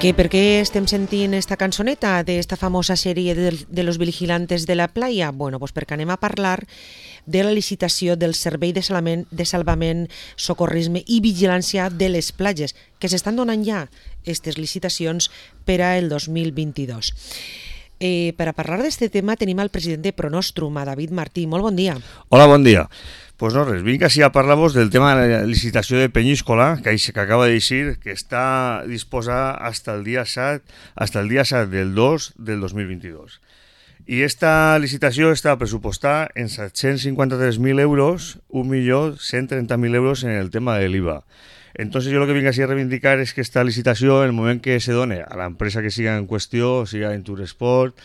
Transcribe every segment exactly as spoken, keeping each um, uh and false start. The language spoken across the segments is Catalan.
Que per què estem sentint esta cançoneta d'esta famosa sèrie de, de Los Vigilantes de la Playa? Bueno, pues perquè anem a parlar de la licitació del Servei de Salvament, de Salvament, Socorrisme i Vigilància de les Platges, que s'estan donant ja aquestes licitacions per al dos mil vint-i-dos. Eh, per a parlar d'aquest tema tenim al president de Pronostrum, a David Martí. Molt bon dia. Hola, bon dia. Pues no res, vinc així a parlar-vos del tema de la licitació de Peñíscola, que, que acaba de dir que està disposada hasta el dia set, hasta el dia set del dos del dos mil vint-i-dos. I esta licitació està pressupostada en set-cents cinquanta-tres mil euros, un milió cent trenta mil euros en el tema de l'I V A. Entonces yo lo que vinc així a reivindicar és que esta licitació, en el moment que se done a l'empresa que siga en qüestió, siga en Turesport,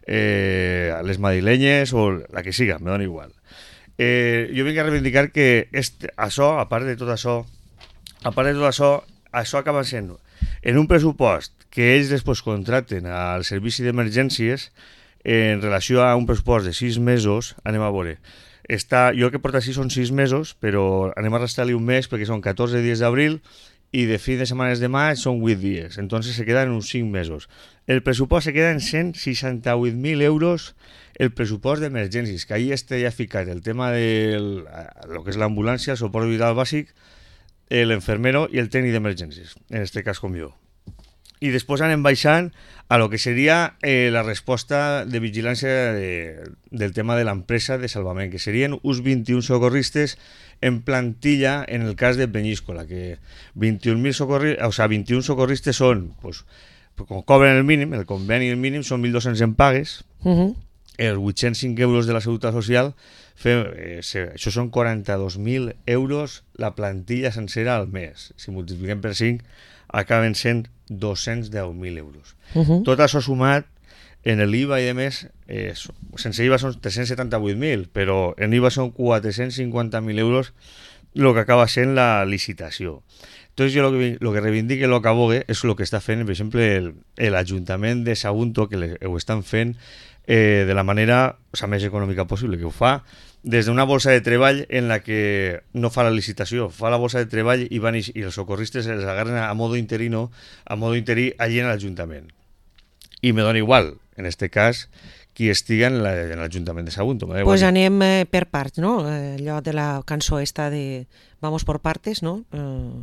eh, a les madrilenyes o la que siga, me dona igual. Eh, jo vinc a reivindicar que este, això, a part de tot això, a part de tot això, això acaba sent en un pressupost que ells després contracten al servici d'emergències en relació a un pressupost de sis mesos, anem a veure. Està, jo el que porta així són sis mesos, però anem a restar-li un mes perquè són catorze dies d'abril i de fin de setmanes de maig són vuit dies, entonces se queda en uns cinc mesos. El pressupost se queda en cent seixanta-vuit mil euros el pressupost d'emergències, que ahí està ja ficat el tema de lo que és l'ambulància, el suport vital bàsic, l'enfermero i el tècnic d'emergències, en este cas com jo. I després anem baixant a lo que seria eh, la resposta de vigilància de, del tema de l'empresa de salvament, que serien uns vint-i-un socorristes en plantilla en el cas de Peñíscola, que vint-i-un mil socorristes, o sea, vint-i-un socorristes són, pues, com cobren el mínim, el conveni el mínim són mil dos-cents en pagues, uh-huh. Els vuit-cents cinc euros de la Seguretat Social, fem, eh, això són quaranta-dos mil euros la plantilla sencera al mes. Si multipliquem per cinc, acaben sent dos-cents deu mil euros. Uh-huh. Tot això sumat en l'I V A i de més, eh, sense I V A són tres-cents setanta-vuit mil, però en I V A són quatre-cents cinquanta mil euros el que acaba sent la licitació. Entonces yo lo que, lo que reivindique, lo que abogue, és el que està fent, per exemple, l'Ajuntament de Sagunto, que le, ho estan fent eh, de la manera o sea, més econòmica possible, que ho fa des d'una bolsa de treball en la que no fa la licitació, fa la bolsa de treball i, van, i els socorristes els agarren a modo interino, a modo interí allí en l'Ajuntament. I me dona igual, en este cas, qui estiga en l'Ajuntament de Sagunto. Doncs pues anem eh, per parts, no? Eh, allò de la cançó esta de Vamos por partes, no? Eh,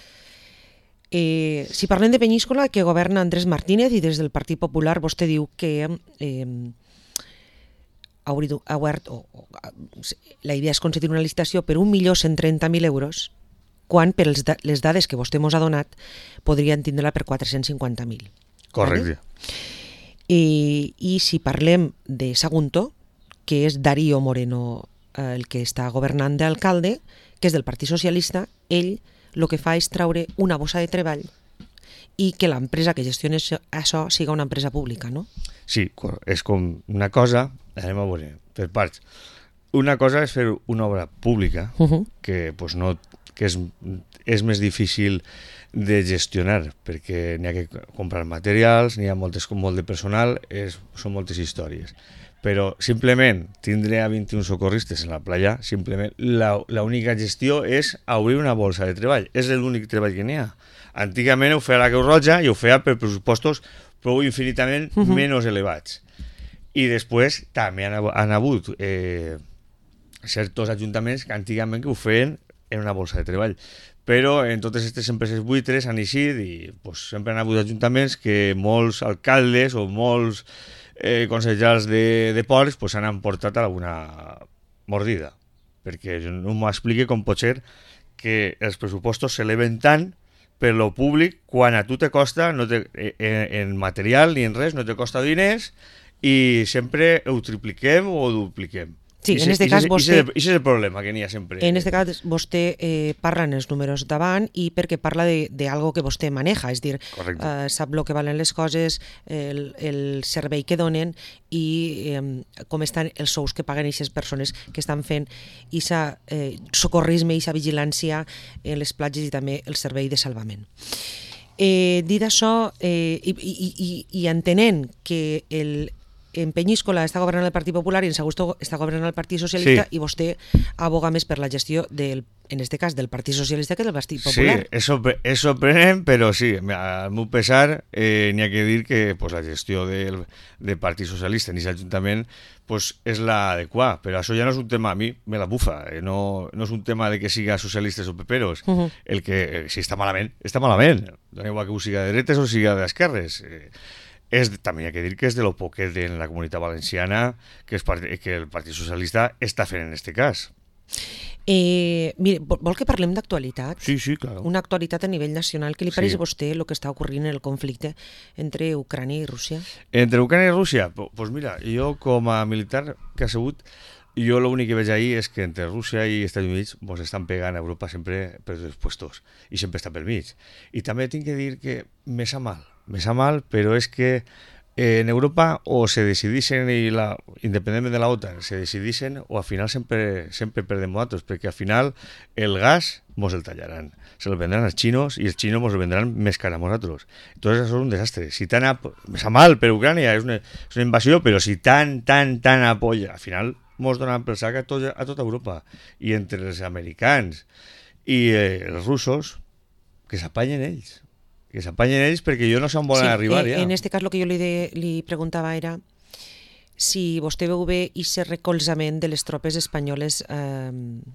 eh, si parlem de Peñíscola, que governa Andrés Martínez i des del Partit Popular vostè diu que eh, ha obert, o, o, la idea és concedir una licitació per un milió cent trenta mil euros, quan per les, les dades que vostè ens ha donat podrien tindre-la per quatre-cents cinquanta mil. Correcte. Vale? I, I si parlem de Sagunto, que és Darío Moreno eh, el que està governant d'alcalde, que és del Partit Socialista, ell el que fa és treure una bossa de treball i que l'empresa que gestiona això siga una empresa pública, no? Sí, és com una cosa, anem a veure, per parts. Una cosa és fer una obra pública, uh-huh. que, pues, no, que és, és més difícil de gestionar, perquè n'hi ha que comprar materials, n'hi ha moltes, molt de personal, és, són moltes històries. Però simplement tindre a vint-i-un socorristes en la playa, simplement l'única gestió és obrir una bolsa de treball. És l'únic treball que n'hi ha. Antigament ho feia la Creu Roja i ho feia per pressupostos prou infinitament uh-huh. menys elevats. I després també han, han hagut eh, certs ajuntaments que antigament que ho feien en una bolsa de treball. Però en totes aquestes empreses buitres han eixit i pues, sempre han hagut ajuntaments que molts alcaldes o molts eh, consellers de, de ports pues, han emportat alguna mordida. Perquè no m'expliqui com pot ser que els pressupostos s'eleven tant per lo públic quan a tu te costa, no te, en, en material ni en res, no te costa diners i sempre ho tripliquem o ho dupliquem. Sí, en este cas vostè... I és el problema que n'hi ha sempre. En este cas vostè eh, parla en els números davant i perquè parla d'algo que vostè maneja, és dir, eh, sap el que valen les coses, el, el servei que donen i eh, com estan els sous que paguen aquestes persones que estan fent aquesta eh, socorrisme i aquesta vigilància en les platges i també el servei de salvament. Eh, dit això, eh, i, i, i, i entenent que el que en Peñíscola està governant el Partit Popular i en Sagusto està governant el Partit Socialista, Sí. i vostè aboga més per la gestió del, en este cas, del Partit Socialista que del Partit Popular. Sí, és, sorpre és sorprenent, però sí, al meu pesar, eh, n'hi ha que dir que pues, la gestió del, del Partit Socialista en aquest Ajuntament pues, és l'adequada, però això ja no és un tema, a mi me la bufa, eh? no, no és un tema de que siga socialistes o peperos, uh -huh. el que, eh, si està malament, està malament, dona igual que ho siga de dretes o siga d'esquerres. Eh, és, també hi ha que dir que és de lo poquet en la Comunitat Valenciana que, es, que el Partit Socialista està fent en aquest cas. Eh, mire, vol que parlem d'actualitat? Sí, sí, clar. Una actualitat a nivell nacional. Què li pareix Sí. a vostè el que està ocorrint en el conflicte entre Ucrània i Rússia? Entre Ucrània i Rússia? Doncs pues mira, jo com a militar que ha sigut, jo l'únic que veig ahir és que entre Rússia i Estats Units pues, estan pegant a Europa sempre per dos puestos i sempre està pel mig. I també tinc que dir que me sa mal, me sa mal, però és que en Europa o se decidixen, i la, independentment de la OTAN, se decidixen o al final sempre, sempre perdem nosaltres, perquè al final el gas mos el tallaran, se el vendran als xinos i els xinos mos el vendran més car a nosaltres. Entonces això és un desastre. Si tan està mal per Ucrània, és una, és una invasió, però si tan, tan, tan apoya, al final mos donen pel sac a, tot, a tota Europa. I entre els americans i eh, els russos, que s'apanyen ells. Que s'apanyen ells perquè jo no sé on volen sí, arribar eh, ja. En este cas el que jo li, de, li preguntava era si vostè veu bé aquest recolzament de les tropes espanyoles eh...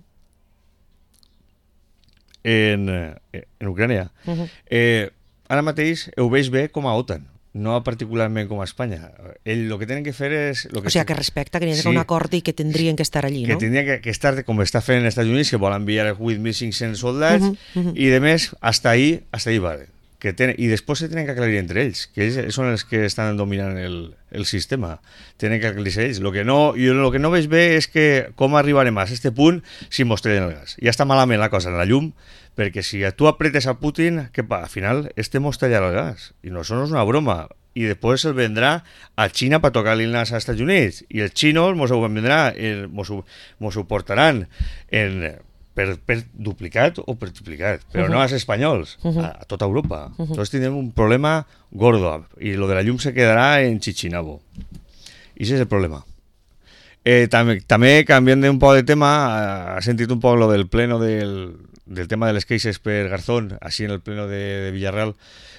en, en Ucrània. Uh -huh. eh, ara mateix ho veig bé com a OTAN, no particularment com a Espanya. Ell el que tenen que fer és... Lo que o sigui, que respecta, que hi ha sí, un acord i que tindrien que estar allí, que no? Que tindria que, que estar com està fent els Estats Units, que vol enviar vuit mil cinc-cents soldats, uh -huh, uh -huh. i de més, hasta ahí, hasta ahí vale. Que ten, i després se tenen que aclarir entre ells, que ells són els que estan dominant el, el sistema, tenen que aclarir ells. Lo que no, jo el que no veig bé és que com arribarem a aquest punt si mos treien el gas. Ja està malament la cosa en la llum, perquè si tu apretes a Putin, què pa? Al final este mos tallarà el gas, i no, això no és una broma, i després el vendrà a Xina per tocar-li el nas als Estats Units, i els xinos mos ho vendrà, eh, mos, ho, mos ho portaran en... Per, per duplicat o per triplicat, però uh -huh. no als espanyols, uh -huh. a, a tota Europa. Uh -huh. Entonces tindrem un problema gordo, i lo de la llum se quedarà en Chichinabo. I ese és el problema. Eh, també, també, canviant un poc de tema, ha sentit un poc lo del pleno del, del tema de les queixes per Garzón, així en el pleno de, de Villarreal,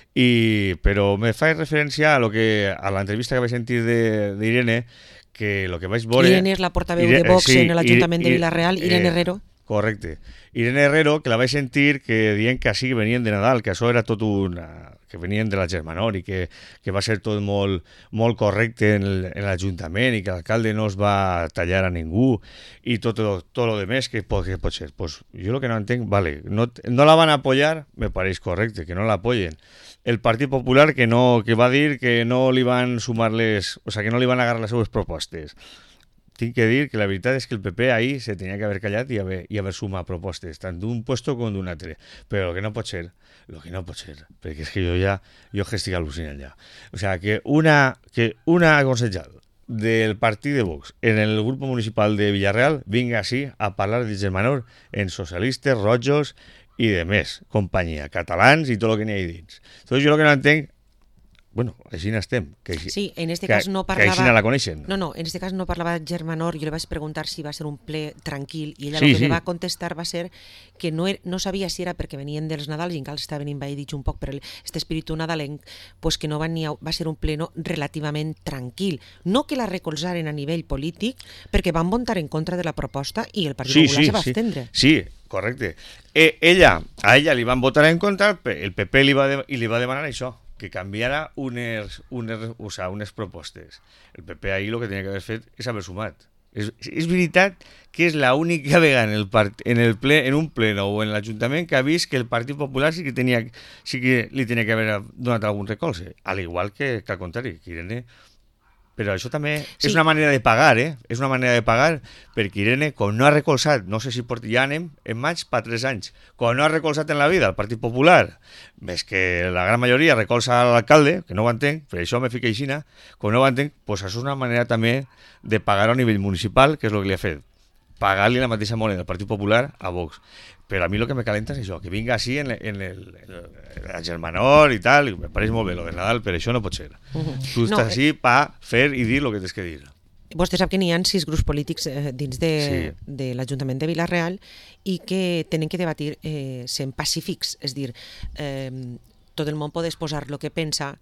i, però me fa referència a, lo que, a l'entrevista que vaig sentir d'Irene, que lo que vaig veure... Irene és la portaveu de Vox sí, en l'Ajuntament de Villarreal, Irene eh, Herrero. Correcte. Irene Herrero, que la vaig sentir que dient que així venien de Nadal, que això era tot una... que venien de la Germanor i que, que va ser tot molt, molt correcte en l'Ajuntament i que l'alcalde no es va tallar a ningú i tot, tot, tot lo demés que pot, que pot ser. Pues jo lo que no entenc, vale, no, no la van a apoyar, me pareix correcte, que no la apoyen. El Partit Popular que no que va dir que no li van sumar les... O sea, que no li van agarrar les seues propostes. Tinc que dir que la veritat és que el P P ahí se tenia que haver callat i haver, i haver sumat propostes, tant d'un puesto com d'un altre. Però el que no pot ser, el que no pot ser, perquè és que jo ja, jo que estic al·lucinant ja. O sea, que una, que una aconsejada del partit de Vox en el grup municipal de Villarreal vinga així a parlar de Germanor en socialistes, rojos i de més, companyia, catalans i tot el que n'hi ha dins. Entonces jo el que no entenc, bueno, així n'estem. Que així, sí, en este que, cas no parlava... Que així la coneixen. No, no, en este cas no parlava Germanor, jo li vaig preguntar si va ser un ple tranquil i ella sí, el que sí. me va contestar va ser que no, er, no sabia si era perquè venien dels Nadals i encara estaven invadits un poc per aquest espíritu nadalenc, pues que no va, ni a, va ser un pleno relativament tranquil. No que la recolzaren a nivell polític, perquè van votar en contra de la proposta i el Partit sí, Popular sí, se va sí. abstendre. Sí, correcte. Eh, ella, a ella li van votar en contra, el P P li va de, i li va demanar això, que canviara unes, unes, o sea, unes propostes. El P P ahí lo que tenia que haver fet és haver sumat. És, és veritat que és l'única vegada en, el part, en, el ple, en un pleno o en l'Ajuntament que ha vist que el Partit Popular sí que, tenia, sí que li tenia que haver donat algun recolze, al igual que, que al contrari, que Irene... Però això també sí. És una manera de pagar, eh? És una manera de pagar perquè Irene, com no ha recolzat, no sé si porti, ja anem en maig per tres anys, com no ha recolzat en la vida el Partit Popular, més que la gran majoria recolza a l'alcalde, que no ho entenc, per això me fica aixina, com no ho entenc, doncs això és una manera també de pagar a nivell municipal, que és el que li ha fet pagar-li la mateixa moneda al Partit Popular a Vox. Però a mi el que me calenta és això, que vinga així en, en, el, en, el, en el Germanor i tal, i me pareix molt bé lo de Nadal, però això no pot ser. Uh-huh. Tu estàs no, així eh... per fer i dir el que tens que dir. Vostè sap que n'hi ha sis grups polítics eh, dins de, sí. de l'Ajuntament de Vila-real i que tenen que debatir eh, sent pacífics, és dir, eh, tot el món pot exposar el que pensa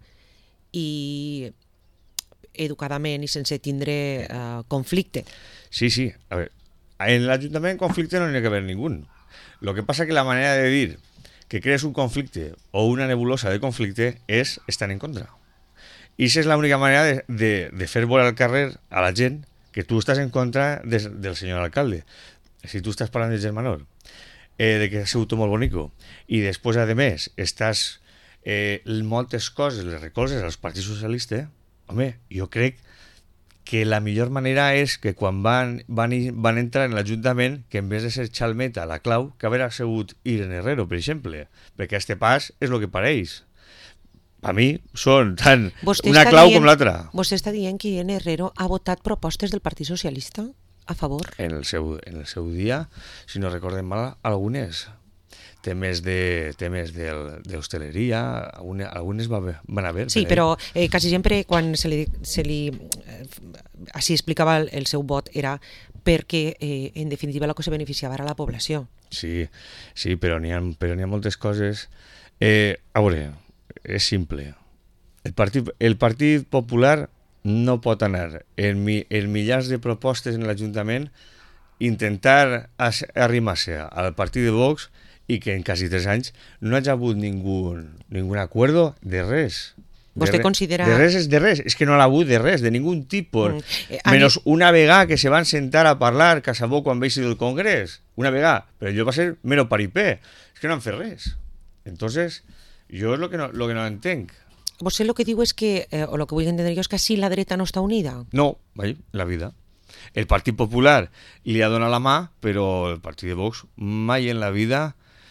i educadament i sense tindre eh, conflicte. Sí, sí. A veure, en l'Ajuntament conflicte no n'hi ha que haver ningú. Lo que pasa que la manera de dir que crees un conflicte o una nebulosa de conflicte és estar en contra. I aquesta és l'única manera de, de, de fer volar al carrer a la gent que tu estàs en contra de, del senyor alcalde. Si tu estàs parlant de Germanor, eh, de que ha sigut molt bonico, i després, a més, estàs eh, moltes coses, les recolzes als partits socialistes, home, jo crec que la millor manera és que quan van, van, van entrar en l'Ajuntament, que en vez de ser Chalmeta la clau, que haver sigut Irene Herrero, per exemple, perquè este pas és el que pareix. A mi són tant vostè una clau dient, com l'altra. Vostè està dient que Irene Herrero ha votat propostes del Partit Socialista a favor? En el seu, en el seu dia, si no recordem mal, algunes temes de temes d'hostaleria, algunes, algunes va, van haver. Sí, però eh, quasi sempre quan se li, se li eh, així explicava el, el seu vot era perquè eh, en definitiva el que se beneficiava era la població. Sí, sí, però n'hi ha, però n'hi ha moltes coses. Eh, a veure, és simple. El Partit, el Partit Popular no pot anar en, mi, en milers de propostes en l'Ajuntament intentar arrimar-se al partit de Vox i que en quasi tres anys no hagi hagut ningú, ningú acuerdo de res. De Vostè re, considera... De res és de res, és que no l'ha hagut de res, de ningú tipus. Mm. Eh, Menos mi... una vegada que se van sentar a parlar Casabó quan va eixir del Congrés. Una vegada, però allò va ser mero paripé. És que no han fet res. Entonces, jo és el que no, lo que no entenc. Vostè el que diu és que, eh, o el que vull entendre jo és que així la dreta no està unida. No, vai, la vida. El Partit Popular li ha donat la mà, però el Partit de Vox mai en la vida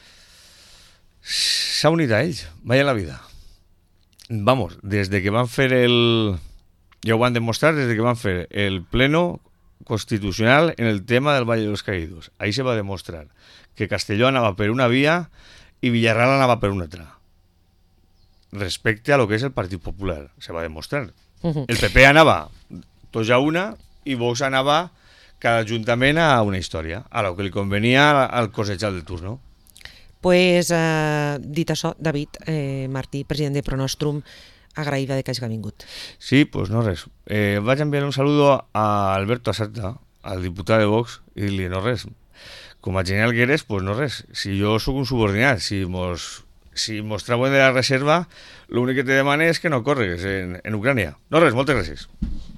s'ha unit a ells, mai en la vida. Vamos, des de que van fer el... Ja ho van demostrar des de que van fer el pleno constitucional en el tema del Valle de los Caídos. Ahí se va demostrar que Castelló anava per una via i Villarreal anava per una altra. Respecte a lo que és el Partit Popular, se va demostrar. Uh-huh. El P P anava tots a una i Vox anava cada ajuntament a una història, a lo que li convenia al cosejar del turno. Pues, eh, dit això, David eh, Martí, president de Pronostrum, agraïda de que hagi vingut. Sí, pues no res. Eh, vaig enviar un saludo a Alberto Asarta, al diputat de Vox, i dir-li no res. Com a genial que eres, pues no res. Si jo sóc un subordinat, si mos, si mos trauen de la reserva, l'únic que te demane és que no corregues en, en Ucrània. No res, moltes gràcies.